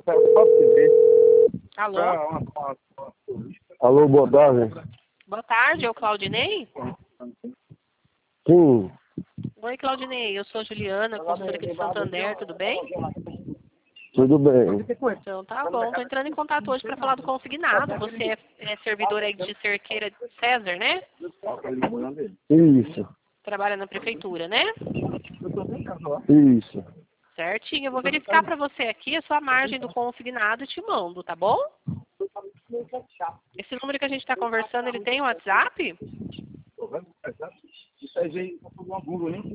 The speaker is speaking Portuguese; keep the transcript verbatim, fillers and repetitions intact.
Alô? Alô, boa tarde. Boa tarde, é o Claudinei? Sim, Oi, Claudinei, eu sou Juliana, consultora aqui de Santander, tudo bem? tudo bem. Então tá bom, tô entrando em contato hoje para falar do consignado. Você é, é servidor aí de Cerqueira César, né? Isso, Trabalha na prefeitura, né? isso. Certinho, eu vou verificar para você aqui a sua margem do consignado e te mando, tá bom? Esse número que a gente está conversando, ele tem o WhatsApp?